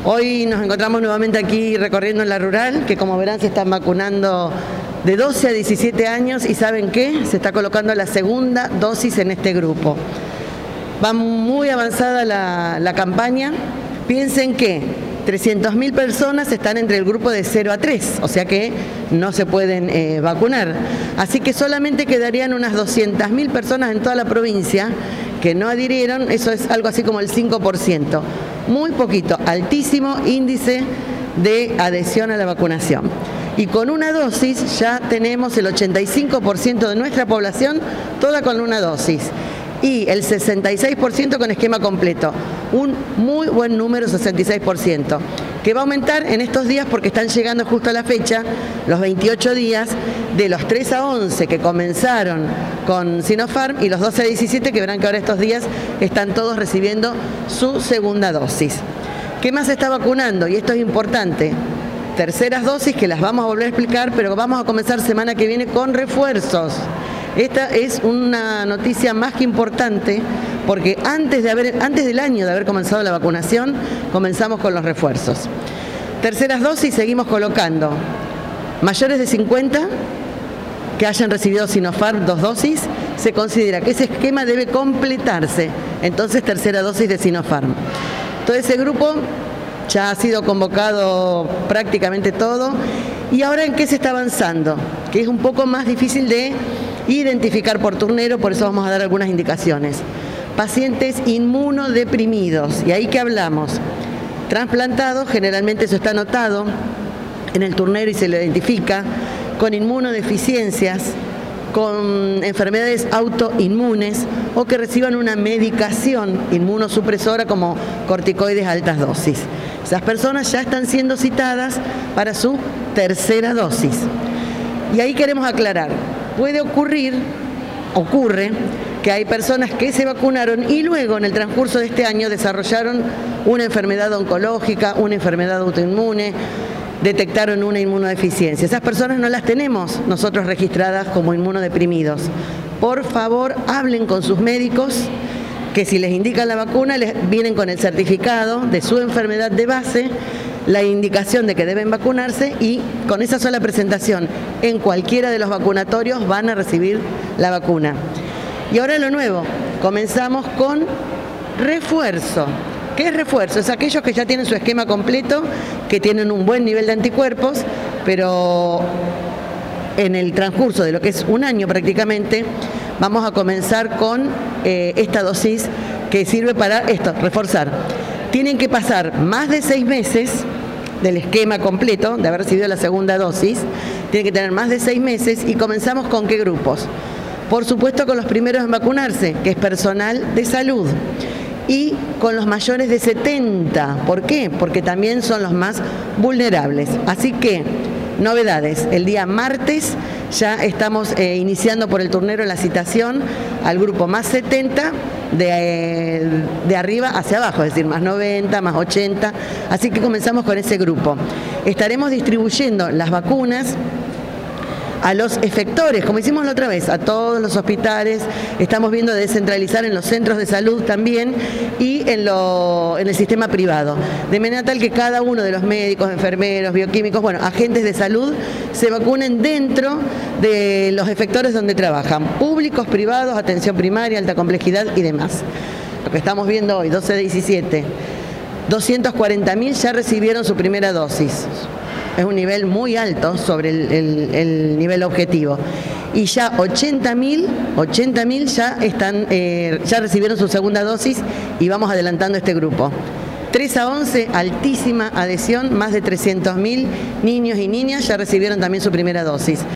Hoy nos encontramos nuevamente aquí recorriendo en la rural, que como verán se están vacunando de 12 a 17 años y ¿saben qué? Se está colocando la segunda dosis en este grupo. Va muy avanzada la campaña. Piensen que 300.000 personas están entre el grupo de 0 a 3, o sea que no se pueden vacunar. Así que solamente quedarían unas 200.000 personas en toda la provincia que no adhirieron, eso es algo así como el 5%. Muy poquito, altísimo índice de adhesión a la vacunación. Y con una dosis ya tenemos el 85% de nuestra población toda con una dosis. Y el 66% con esquema completo. Un muy buen número, 66%, que va a aumentar en estos días porque están llegando justo a la fecha, los 28 días, de los 3 a 11 que comenzaron con Sinopharm y los 12 a 17 que verán que ahora estos días están todos recibiendo su segunda dosis. ¿Qué más se está vacunando? Y esto es importante. Terceras dosis que las vamos a volver a explicar, pero vamos a comenzar semana que viene con refuerzos. Esta es una noticia más que importante porque antes del año de haber comenzado la vacunación, comenzamos con los refuerzos. Terceras dosis seguimos colocando. Mayores de 50 que hayan recibido Sinopharm 2 dosis, se considera que ese esquema debe completarse. Entonces, tercera dosis de Sinopharm. Todo ese grupo ya ha sido convocado prácticamente todo. ¿Y ahora en qué se está avanzando? Que es un poco más difícil de identificar por turnero, por eso vamos a dar algunas indicaciones. Pacientes inmunodeprimidos, ¿y ahí qué hablamos? Trasplantados, generalmente eso está anotado en el turnero y se lo identifica, con inmunodeficiencias, con enfermedades autoinmunes o que reciban una medicación inmunosupresora como corticoides a altas dosis. Esas personas ya están siendo citadas para su tercera dosis. Y ahí queremos aclarar, ocurre que hay personas que se vacunaron y luego en el transcurso de este año desarrollaron una enfermedad oncológica, una enfermedad autoinmune, detectaron una inmunodeficiencia. Esas personas no las tenemos nosotros registradas como inmunodeprimidos. Por favor, hablen con sus médicos, que si les indican la vacuna, vienen con el certificado de su enfermedad de base, la indicación de que deben vacunarse y con esa sola presentación en cualquiera de los vacunatorios van a recibir la vacuna. Y ahora lo nuevo, comenzamos con refuerzo. ¿Qué es refuerzo? Es aquellos que ya tienen su esquema completo, que tienen un buen nivel de anticuerpos, pero en el transcurso de lo que es un año prácticamente, vamos a comenzar con esta dosis que sirve para esto, reforzar. Tienen que pasar más de 6 meses del esquema completo, de haber recibido la segunda dosis, tienen que tener más de 6 meses y comenzamos con ¿qué grupos? Por supuesto con los primeros en vacunarse, que es personal de salud. Y con los mayores de 70. ¿Por qué? Porque también son los más vulnerables. Así que, novedades. El día martes ya estamos iniciando por el turnero la citación al grupo más 70, de arriba hacia abajo, es decir, más 90, más 80. Así que comenzamos con ese grupo. Estaremos distribuyendo las vacunas a los efectores, como hicimos la otra vez, a todos los hospitales. Estamos viendo de descentralizar en los centros de salud también y en el sistema privado, de manera tal que cada uno de los médicos, enfermeros, bioquímicos, bueno, agentes de salud, se vacunen dentro de los efectores donde trabajan, públicos, privados, atención primaria, alta complejidad y demás. Lo que estamos viendo hoy, 12 de 17, 240.000 ya recibieron su primera dosis. Es un nivel muy alto sobre el nivel objetivo. Y ya 80.000 ya recibieron su segunda dosis y vamos adelantando este grupo. 3 a 11, altísima adhesión, más de 300.000 niños y niñas ya recibieron también su primera dosis.